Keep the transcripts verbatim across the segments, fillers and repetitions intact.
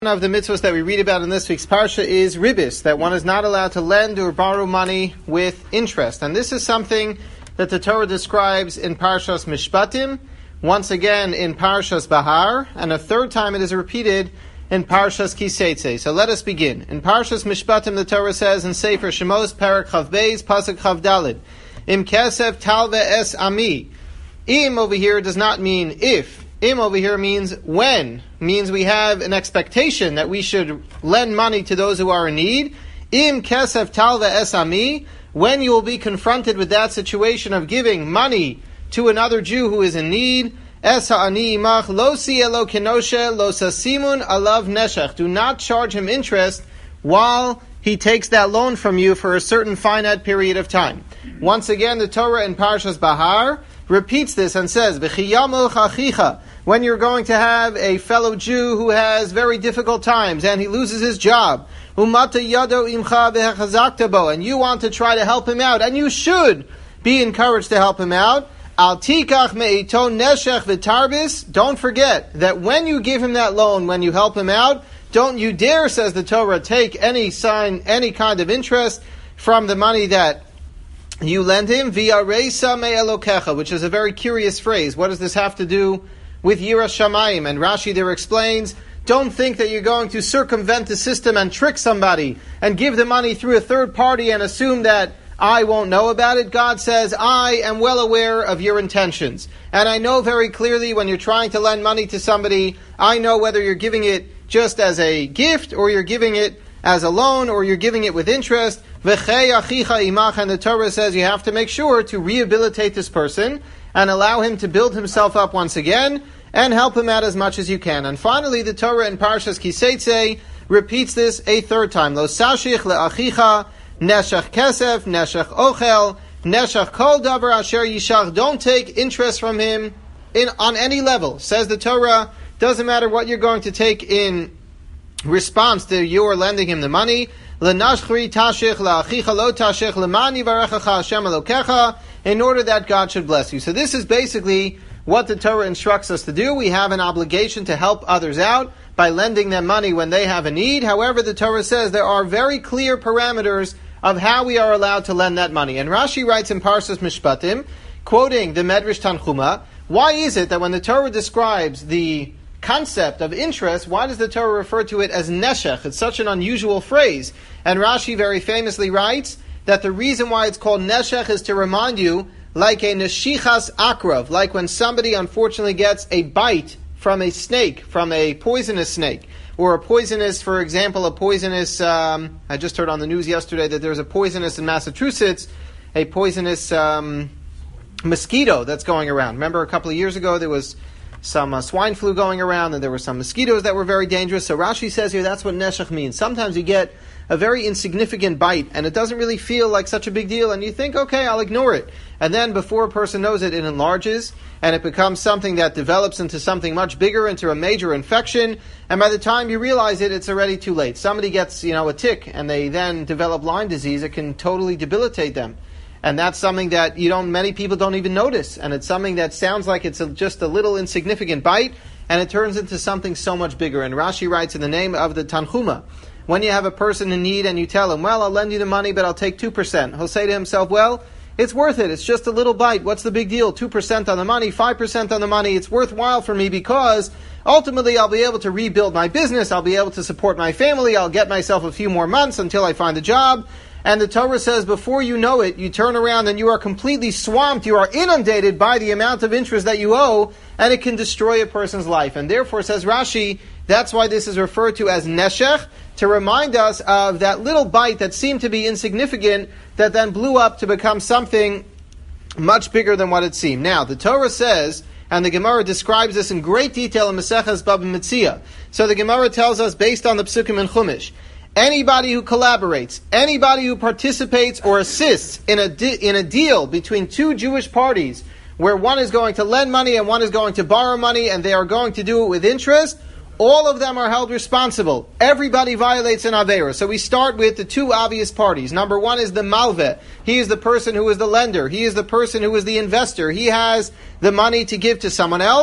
One of the mitzvahs that we read about in this week's parsha is ribis, that one is not allowed to lend or borrow money with interest. And this is something that the Torah describes in Parshas Mishpatim, once again in Parshas Bahar, and a third time it is repeated in Parshas Kiseitze. So let us begin. In Parshas Mishpatim, the Torah says in Sefer Shemos, Parak Chav Beis, Pasuk Chav Dalid, Im kesef talve es ami. Im over here does not mean if. Im over here means when, means we have an expectation that we should lend money to those who are in need. Im kesef talve es ami, when you will be confronted with that situation of giving money to another Jew who is in need. Es ha'ani imach lo si'elo kenoshe lo sasimun alav neshech. Do not charge him interest while he takes that loan from you for a certain finite period of time. Once again, the Torah in Parshas Bahar repeats this and says, V'chiyamol chachicha, when you're going to have a fellow Jew who has very difficult times and he loses his job, umata yado imcha v'hechazakta bo, and you want to try to help him out, and you should be encouraged to help him out. Al tikach me'ito neshech v'tarbis, don't forget that when you give him that loan, when you help him out, don't you dare, says the Torah, take any sign, any kind of interest from the money that you lend him. V'yareisa me'elokecha, which is a very curious phrase. What does this have to do with Yiras Shamayim? And Rashi there explains, don't think that you're going to circumvent the system and trick somebody and give the money through a third party and assume that I won't know about it. God says, I am well aware of your intentions. And I know very clearly when you're trying to lend money to somebody, I know whether you're giving it just as a gift or you're giving it as a loan or you're giving it with interest. V'chei achicha imach, and the Torah says you have to make sure to rehabilitate this person and allow him to build himself up once again and help him out as much as you can. And finally, the Torah in Parshas Kiseitze repeats this a third time. Lo sashich le'achicha neshach kesef, neshach ochel, neshach kol davar asher yishach. Don't take interest from him in on any level. Says the Torah, doesn't matter what you're going to take in response to your lending him the money. Lenashchri tashich la'achicha lo tashich leman yivarechacha Hashem Elokecha, in order that God should bless you. So this is basically what the Torah instructs us to do. We have an obligation to help others out by lending them money when they have a need. However, the Torah says there are very clear parameters of how we are allowed to lend that money. And Rashi writes in Parshas Mishpatim, quoting the Medrash Tanchuma, why is it that when the Torah describes the concept of interest, why does the Torah refer to it as neshech? It's such an unusual phrase. And Rashi very famously writes that the reason why it's called neshech is to remind you, like a neshichas akrav, like when somebody unfortunately gets a bite from a snake, from a poisonous snake, or a poisonous, for example, a poisonous, um, I just heard on the news yesterday that there's a poisonous in Massachusetts, a poisonous um, mosquito that's going around. Remember a couple of years ago there was some uh, swine flu going around, and there were some mosquitoes that were very dangerous. So Rashi says here that's what neshech means. Sometimes you get a very insignificant bite, and it doesn't really feel like such a big deal, and you think, okay, I'll ignore it. And then before a person knows it, it enlarges, and it becomes something that develops into something much bigger, into a major infection, and by the time you realize it, it's already too late. Somebody gets, you know, a tick, and they then develop Lyme disease. It can totally debilitate them. And that's something that you don't, many people don't even notice. And it's something that sounds like it's a, just a little insignificant bite, and it turns into something so much bigger. And Rashi writes in the name of the Tanchuma, when you have a person in need and you tell him, well, I'll lend you the money, but I'll take two percent. He'll say to himself, well, it's worth it. It's just a little bite. What's the big deal? two percent on the money, five percent on the money. It's worthwhile for me because ultimately I'll be able to rebuild my business. I'll be able to support my family. I'll get myself a few more months until I find a job. And the Torah says, before you know it, you turn around and you are completely swamped, you are inundated by the amount of interest that you owe, and it can destroy a person's life. And therefore, says Rashi, that's why this is referred to as neshech, to remind us of that little bite that seemed to be insignificant, that then blew up to become something much bigger than what it seemed. Now, the Torah says, and the Gemara describes this in great detail in Maseches Baba Metzia. So the Gemara tells us, based on the Psukim in Chumash, anybody who collaborates, anybody who participates or assists in a di- in a deal between two Jewish parties where one is going to lend money and one is going to borrow money and they are going to do it with interest, all of them are held responsible. Everybody violates an Aveira. So we start with the two obvious parties. Number one is the Malveh. He is the person who is the lender. He is the person who is the investor. He has the money to give to someone else.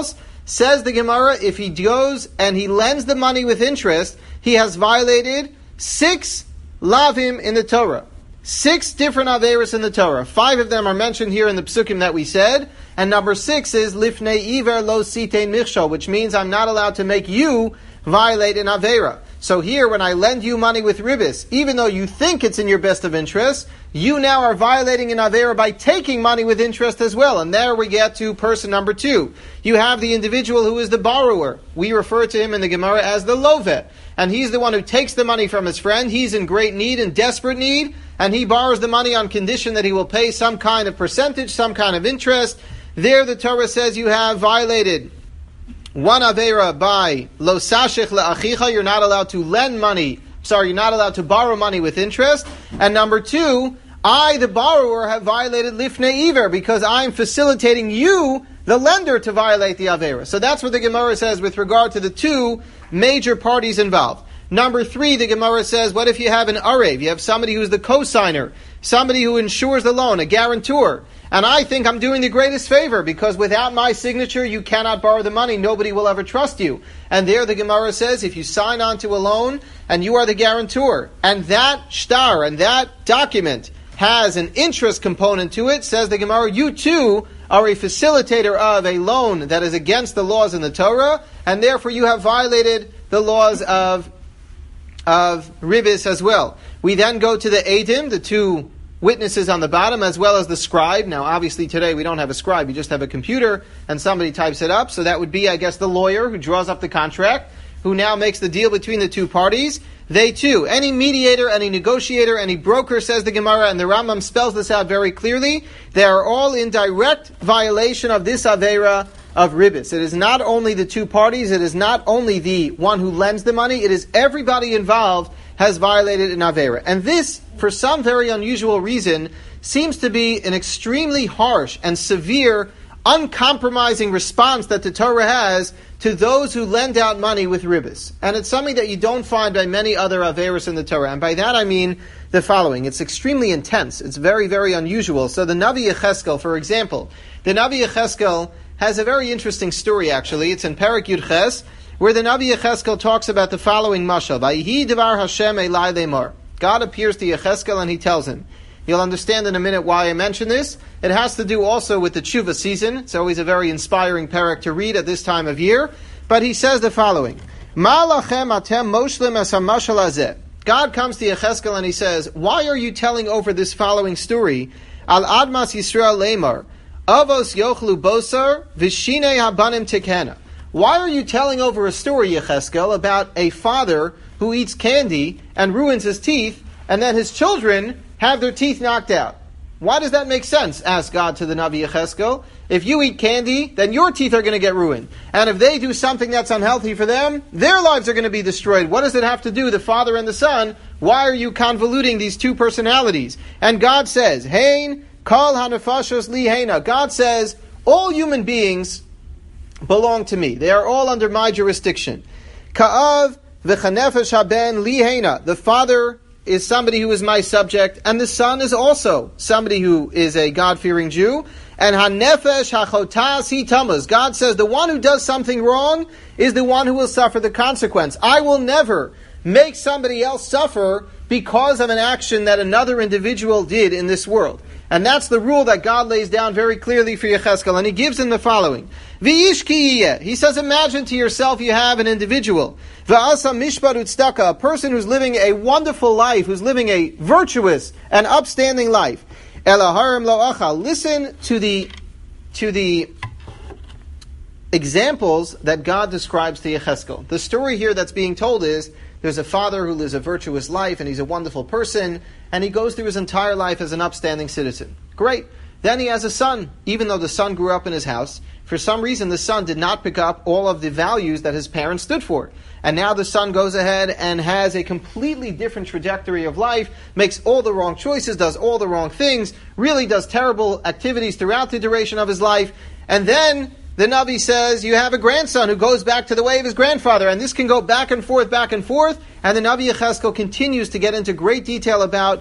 Says the Gemara, if he goes and he lends the money with interest, he has violated six lavim in the Torah. Six different averos in the Torah. Five of them are mentioned here in the psukim that we said. And number six is lifnei iver lo sitein michshol, which means I'm not allowed to make you violate an avera. So here, when I lend you money with ribis, even though you think it's in your best of interest, you now are violating an avera by taking money with interest as well. And there we get to person number two. You have the individual who is the borrower. We refer to him in the Gemara as the lovet. And he's the one who takes the money from his friend. He's in great need, in desperate need, and he borrows the money on condition that he will pay some kind of percentage, some kind of interest. There the Torah says you have violated one avera by lo sashich le'achicha. You're not allowed to lend money. Sorry, you're not allowed to borrow money with interest. And number two, I, the borrower, have violated lifnei iver because I'm facilitating you, the lender, to violate the avera. So that's what the Gemara says with regard to the two major parties involved. Number three, the Gemara says, what if you have an arev? You have somebody who's the co-signer, somebody who insures the loan, a guarantor. And I think I'm doing the greatest favor because without my signature, you cannot borrow the money. Nobody will ever trust you. And there the Gemara says, if you sign on to a loan and you are the guarantor, and that shtar and that document has an interest component to it, says the Gemara, you too are a facilitator of a loan that is against the laws in the Torah, and therefore you have violated the laws of of ribis as well. We then go to the Eidim, the two witnesses on the bottom, as well as the scribe. Now, obviously today we don't have a scribe, you just have a computer, and somebody types it up. So that would be, I guess, the lawyer who draws up the contract, who now makes the deal between the two parties. They too, any mediator, any negotiator, any broker, says the Gemara, and the Rambam spells this out very clearly, they are all in direct violation of this avera of ribis. It is not only the two parties, it is not only the one who lends the money, it is everybody involved has violated an avera. And this, for some very unusual reason, seems to be an extremely harsh and severe, uncompromising response that the Torah has to those who lend out money with ribis. And it's something that you don't find by many other averos in the Torah. And by that I mean the following. It's extremely intense. It's very, very unusual. So the Navi Yecheskel, for example, the Navi Yecheskel has a very interesting story, actually. It's in Perek Yud Ches, where the Navi Yecheskel talks about the following mashal. Vayihi devar Hashem elai lemar. God appears to Yecheskel and he tells him. You'll understand in a minute why I mention this. It has to do also with the tshuva season. It's always a very inspiring perek to read at this time of year. But he says the following. Ma lachem atem moshlim es hamashal hazeh. God comes to Yecheskel and he says, why are you telling over this following story? Al admas Yisrael lemar. Avos yochlu bosar v'shinei habanim tikena. Why are you telling over a story, Yecheskel, about a father who eats candy and ruins his teeth, and then his children have their teeth knocked out? Why does that make sense? Asked God to the Navi Yecheskel. If you eat candy, then your teeth are going to get ruined. And if they do something that's unhealthy for them, their lives are going to be destroyed. What does it have to do, the father and the son? Why are you convoluting these two personalities? And God says, Hein, kol hanefashos li heina. God says, all human beings belong to me. They are all under my jurisdiction. Ka'av v'chanefesh haben li heina. The father is somebody who is my subject, and the son is also somebody who is a God-fearing Jew. And hanefesh hachotas hi tamaz. God says the one who does something wrong is the one who will suffer the consequence. I will never make somebody else suffer because of an action that another individual did in this world. And that's the rule that God lays down very clearly for Yecheskel. And he gives him the following. V'ish ki yiyeh. He says, imagine to yourself you have an individual. V'asa mishpat utzdaka. A person who's living a wonderful life, who's living a virtuous and upstanding life. Elaharim lo achal. Listen to the, to the examples that God describes to Yecheskel. The story here that's being told is, there's a father who lives a virtuous life, and he's a wonderful person, and he goes through his entire life as an upstanding citizen. Great. Then he has a son. Even though the son grew up in his house, for some reason the son did not pick up all of the values that his parents stood for. And now the son goes ahead and has a completely different trajectory of life, makes all the wrong choices, does all the wrong things, really does terrible activities throughout the duration of his life, and then the Navi says, you have a grandson who goes back to the way of his grandfather, and this can go back and forth, back and forth, and the Navi Yecheskel continues to get into great detail about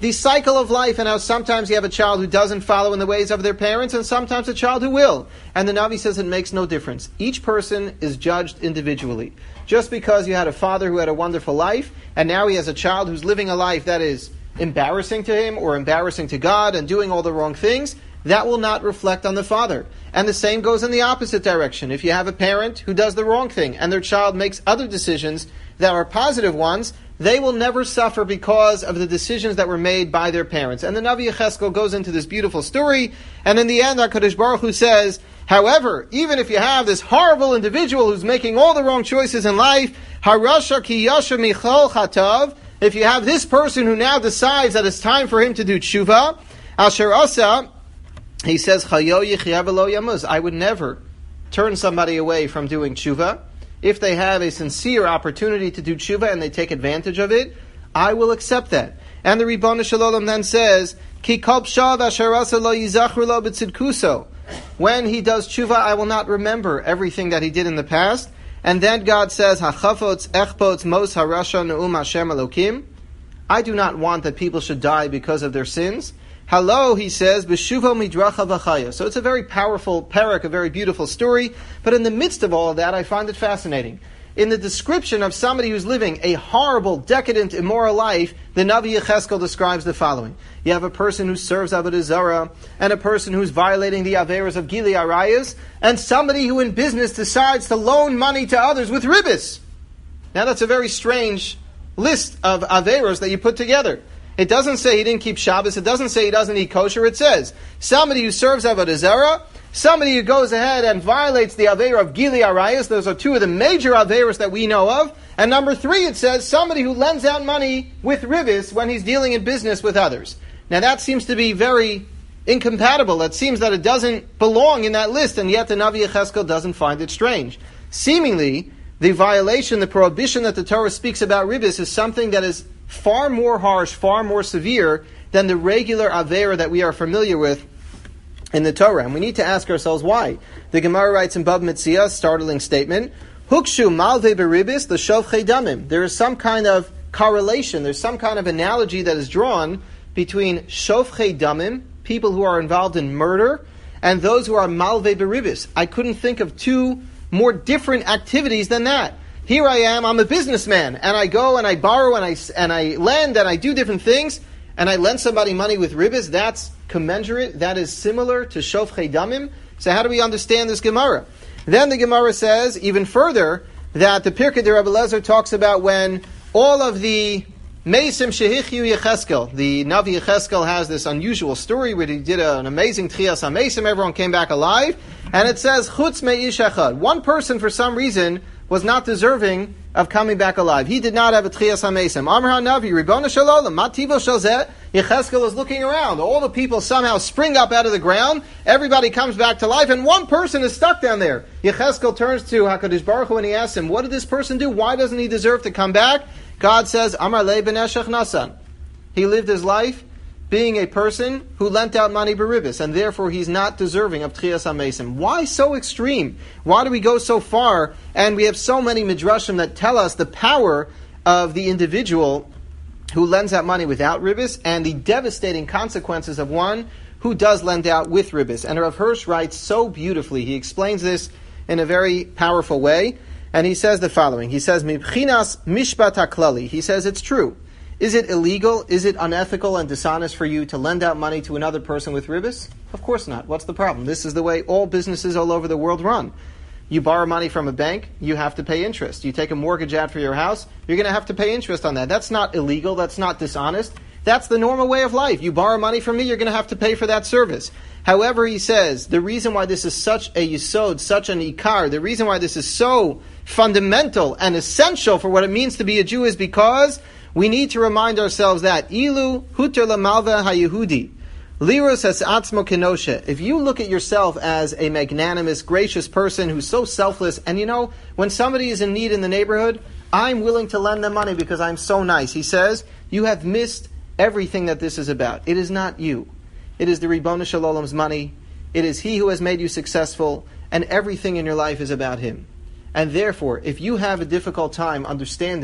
the cycle of life and how sometimes you have a child who doesn't follow in the ways of their parents and sometimes a child who will. And the Navi says it makes no difference. Each person is judged individually. Just because you had a father who had a wonderful life and now he has a child who's living a life that is embarrassing to him or embarrassing to God and doing all the wrong things, that will not reflect on the father. And the same goes in the opposite direction. If you have a parent who does the wrong thing and their child makes other decisions that are positive ones, they will never suffer because of the decisions that were made by their parents. And the Navi Yecheskel goes into this beautiful story, and in the end, HaKadosh Baruch Hu says, however, even if you have this horrible individual who's making all the wrong choices in life, Harasha ki yasha michol chatav, if you have this person who now decides that it's time for him to do tshuva, asher asa, he says, chayo yichya v'lo yamuz, I would never turn somebody away from doing tshuva. If they have a sincere opportunity to do tshuva and they take advantage of it, I will accept that. And the Ribbon Shalom then says, Ki kol pshav asher asa lo yizachru lo b'tzidkuso. When he does tshuva, I will not remember everything that he did in the past. And then God says, Hachafotz echpotz mos harasha ne'um Hashem Elokim. I do not want that people should die because of their sins. Hello, he says, B'shuvo midracha v'chaya. So it's a very powerful parak, a very beautiful story. But in the midst of all of that, I find it fascinating. In the description of somebody who's living a horrible, decadent, immoral life, the Navi Yecheskel describes the following. You have a person who serves Avodah Zarah, and a person who's violating the Averas of Gili Arayas, and somebody who in business decides to loan money to others with ribis. Now that's a very strange list of Averas that you put together. It doesn't say he didn't keep Shabbos. It doesn't say he doesn't eat kosher. It says somebody who serves Avodah Zarah, somebody who goes ahead and violates the Aveira of Gili Arayas. Those are two of the major Aveiras that we know of. And number three, it says somebody who lends out money with ribis when he's dealing in business with others. Now that seems to be very incompatible. It seems that it doesn't belong in that list, and yet the Navi Yecheskel doesn't find it strange. Seemingly, the violation, the prohibition that the Torah speaks about ribis is something that is far more harsh, far more severe than the regular Aveira that we are familiar with in the Torah. And we need to ask ourselves why. The Gemara writes in Bab Metzia, startling statement, Hukshu malve beribis the shovchei damim. There is some kind of correlation, there's some kind of analogy that is drawn between shovchei damim, people who are involved in murder, and those who are malve beribis. I couldn't think of two more different activities than that. Here I am, I'm a businessman, and I go and I borrow and I, and I lend and I do different things, and I lend somebody money with ribis. That's commensurate, that is similar to shofchei damim. So how do we understand this Gemara? Then the Gemara says, even further, that the Pirkei de Rebbe Lezer talks about when all of the Meisim Shehichyu Yecheskel, the Navi Yecheskel has this unusual story where he did a, an amazing Tchias HaMeisim, everyone came back alive, and it says, Chutz Me'ish Echad. One person, for some reason, was not deserving of coming back alive. He did not have a Tchias HaMeisim. Amar HaNavi, Ribbon Shalom, Mativo Shalzeh, Yecheskel is looking around. All the people somehow spring up out of the ground, everybody comes back to life, and one person is stuck down there. Yecheskel turns to HaKadosh Baruch Hu and he asks him, what did this person do? Why doesn't he deserve to come back? God says, Amar Le Beneshech Nasan. He lived his life being a person who lent out money beribis, and therefore he's not deserving of Tchias HaMeisim. Why so extreme? Why do we go so far? And we have so many midrashim that tell us the power of the individual who lends out money without ribis, and the devastating consequences of one who does lend out with ribis. And Rav Hirsch writes so beautifully. He explains this in a very powerful way. And he says the following. He says, Mibchinas mishpat haklali. He says it's true. Is it illegal? Is it unethical and dishonest for you to lend out money to another person with ribis? Of course not. What's the problem? This is the way all businesses all over the world run. You borrow money from a bank, you have to pay interest. You take a mortgage out for your house, you're going to have to pay interest on that. That's not illegal. That's not dishonest. That's the normal way of life. You borrow money from me, you're going to have to pay for that service. However, he says, the reason why this is such a yisod, such an ikar, the reason why this is so fundamental and essential for what it means to be a Jew is because we need to remind ourselves that ilu huter lamalva hayehudi liros es atzmo kenoshe. If you look at yourself as a magnanimous, gracious person who's so selfless, and you know, when somebody is in need in the neighborhood, I'm willing to lend them money because I'm so nice. He says, you have missed everything that this is about. It is not you. It is the Ribbon Shalom's money. It is He who has made you successful, and everything in your life is about Him. And therefore, if you have a difficult time understanding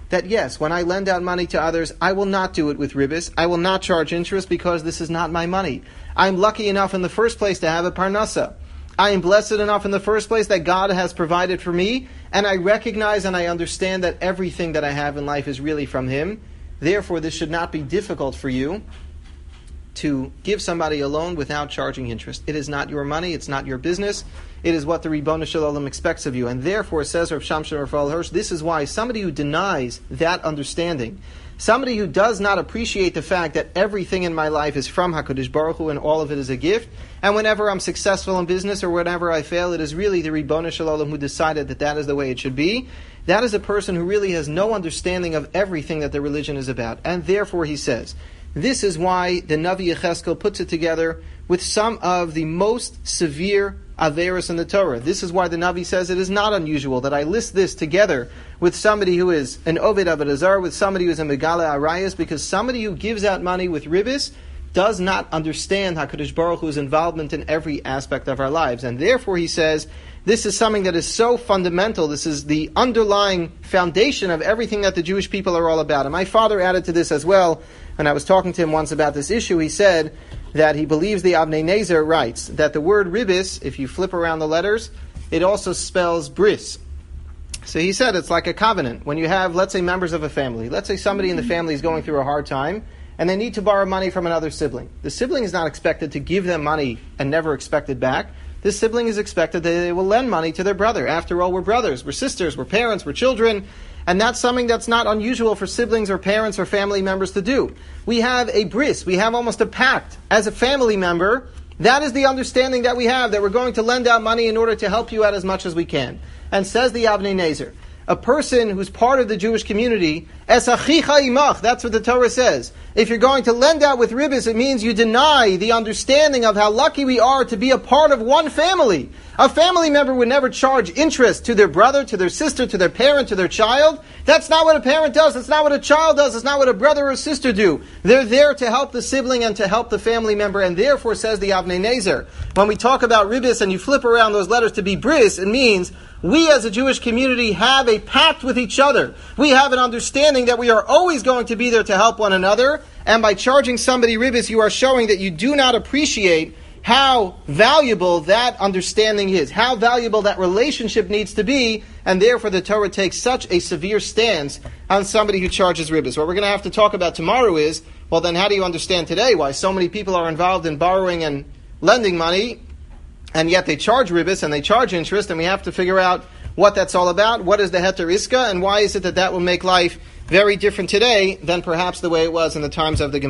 that yes, when I lend out money to others, I will not do it with ribis. I will not charge interest because this is not my money. I'm lucky enough in the first place to have a parnasa. I am blessed enough in the first place that God has provided for me, and I recognize and I understand that everything that I have in life is really from Him. Therefore, this should not be difficult for you to give somebody a loan without charging interest. It is not your money, it's not your business, it is what the Ribono Shel Olam expects of you. And therefore, says Rav Shamshon Raphael Hirsch, this is why somebody who denies that understanding, somebody who does not appreciate the fact that everything in my life is from HaKadosh Baruch Hu and all of it is a gift, and whenever I'm successful in business or whenever I fail, it is really the Ribono Shel Olam who decided that that is the way it should be, that is a person who really has no understanding of everything that the religion is about. And therefore, he says, this is why the Navi Yecheskel puts it together with some of the most severe averos in the Torah. This is why the Navi says it is not unusual that I list this together with somebody who is an Oved Avodah Zarah, with somebody who is a Megala Arayas, because somebody who gives out money with ribis does not understand HaKadosh Baruch Hu's involvement in every aspect of our lives. And therefore, he says, this is something that is so fundamental. This is the underlying foundation of everything that the Jewish people are all about. And my father added to this as well. When I was talking to him once about this issue, he said that he believes the Avnei Nezer writes that the word ribis, if you flip around the letters, it also spells bris. So he said it's like a covenant. When you have, let's say, members of a family. Let's say somebody in the family is going through a hard time, and they need to borrow money from another sibling. The sibling is not expected to give them money and never expect it back. This sibling is expected that they will lend money to their brother. After all, we're brothers, we're sisters, we're parents, we're children, and that's something that's not unusual for siblings or parents or family members to do. We have a bris, we have almost a pact. As a family member, that is the understanding that we have, that we're going to lend out money in order to help you out as much as we can. And says the Avnei Nezer, a person who's part of the Jewish community, es achicha imach, that's what the Torah says. If you're going to lend out with ribis, it means you deny the understanding of how lucky we are to be a part of one family. A family member would never charge interest to their brother, to their sister, to their parent, to their child. That's not what a parent does. That's not what a child does. It's not what a brother or sister do. They're there to help the sibling and to help the family member. And therefore, says the Avnei Nezer, when we talk about ribis and you flip around those letters to be bris, it means we as a Jewish community have a pact with each other. We have an understanding that we are always going to be there to help one another. And by charging somebody ribis, you are showing that you do not appreciate how valuable that understanding is, how valuable that relationship needs to be, and therefore the Torah takes such a severe stance on somebody who charges ribis. What we're going to have to talk about tomorrow is, well then how do you understand today why so many people are involved in borrowing and lending money, and yet they charge ribis and they charge interest, and we have to figure out what that's all about, what is the heter iska, and why is it that that will make life very different today than perhaps the way it was in the times of the Gemara.